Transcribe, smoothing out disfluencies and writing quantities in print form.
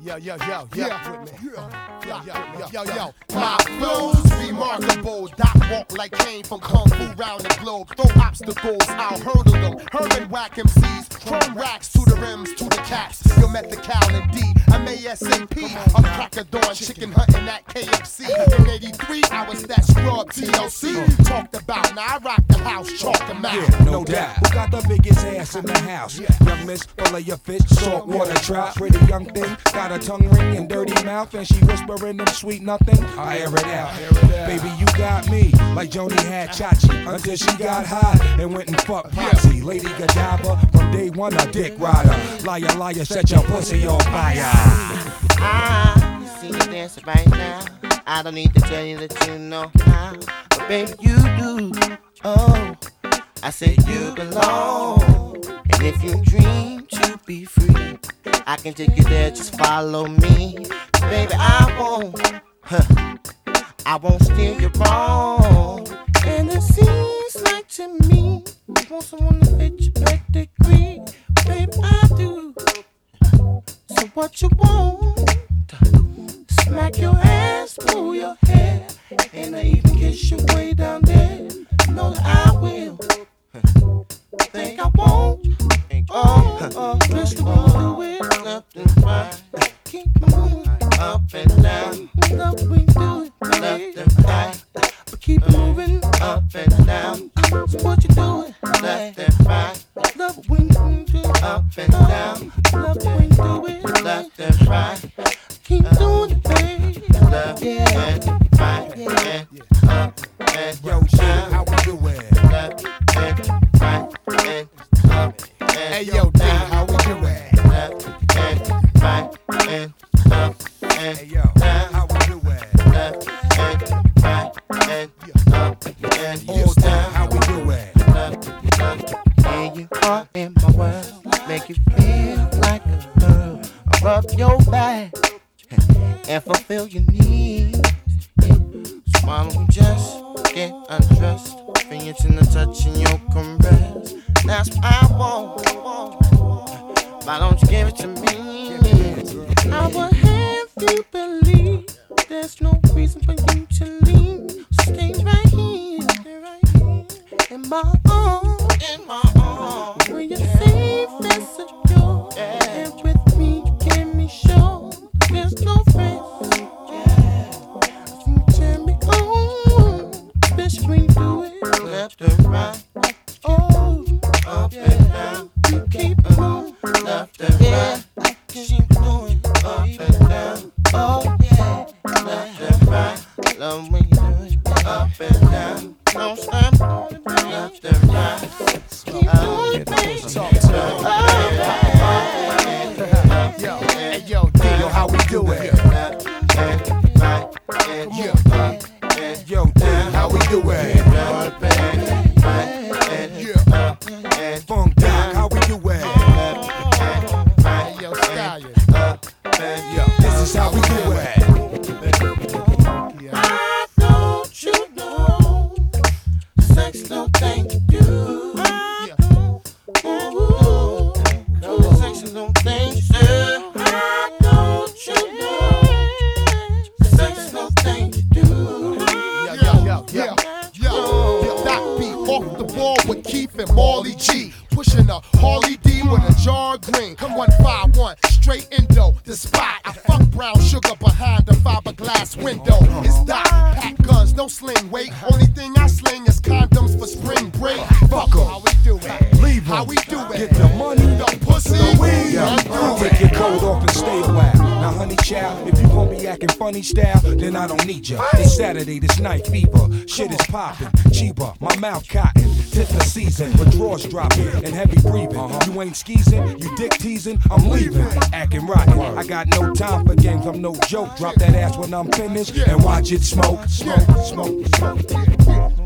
Yo. My flow's remarkable. Doc walk like Kane from Kung Fu round the globe. Throw obstacles, I'll hurdle them. Herman whack MCs, chrome racks to the rims, to the caps. You'll met the Cal and D. I'm ASAP. I'm crack a dawn, chicken hunting at KFC. In 83, I was that scrub TLC. Talked about, now I rock the house, chalk them out. Yeah, no doubt. Who got the biggest ass in the house? Young miss, fillet your fish, saltwater trout. Pretty young thing, got a tongue ring and dirty mouth, and she whispering them sweet nothing. I air it out. Baby, you got me like Joni had Chachi until she got hot and went and fucked Posse. Lady Godiva from day one, a dick rider. Liar, liar, set your pussy on fire. I see you dancing right now. I don't need to tell you that you know how, but baby, you do. Oh, I say you belong. And if you dream to be free, I can take you there, just follow me. Baby, I won't steer you wrong. And it seems like to me, you want someone to fit your pedigree. Baby, I do. So what you want? Smack your ass, pull your hair, and I even kiss you way down there. Know that I will. Think I won't. Just wanna do it left and right. Keep moving up and down. Love we do it left and right. But keep moving up and down. So what you doing left and right? Love when we do it up and down. Love when we do it left and right. Keep doing it, baby. Left and right and up and Yo, down. how we do it? Left and right and up and Hey yo, D, how we do it? left and right and up and Hey yo, how we do it? left and right and up and All down, how we do it? And you are in my world, make you feel like a girl. I rub your back and fulfill your needs. So why don't we just get undressed? Fingers in the touch and your caress. That's what I want. Why don't you give it to me? I will have you believe there's no reason for you to leave. Stay right here, in my arms, where you're safe and secure. And with me, you give me sure there's no risk. You turn me on, bitch, when you do it left and right. Oh, up and down. You keep moving left and right. Keep doing up and down. Oh yeah, left and right. Love when you do it up and down. Don't stop left and right. Keep doing it, baby. Hey yo, D, how we do it? Left and right and Yo, damn, How we do it? up and right and up and Funk Doc, how we do it? Hey yo, Stallion. Yo, this is how we do it. I don't you know, sex no thing to do. Ooh, sex no thing to do. I don't you know, sex no thing to do. Yo, Doc B off the ball with Keith and Marley G. Pushing a Harley D with a jar of green. Come 151, straight Indo, the spot. I fuck brown sugar behind the fiberglass window. It's Doc, pack guns, no sling weight. Only thing I sling is condoms for spring break. Fuck 'em. How we do it? Leave 'em. How we do it? Get the money, the pussy, the weed. run through Take it. your coat off and stay a while. Now, honey child, if you gon' be acting funny style, then I don't need ya. It's Saturday, this night fever. Shit is popping. Chiba, my mouth cotton. Tis the season, with drawers dropping and heavy breathing. You ain't skeezing, you dick teasing, I'm leaving. Acting rotten. I got no time for games, I'm no joke. Drop that ass when I'm finished and watch it smoke. Smoke.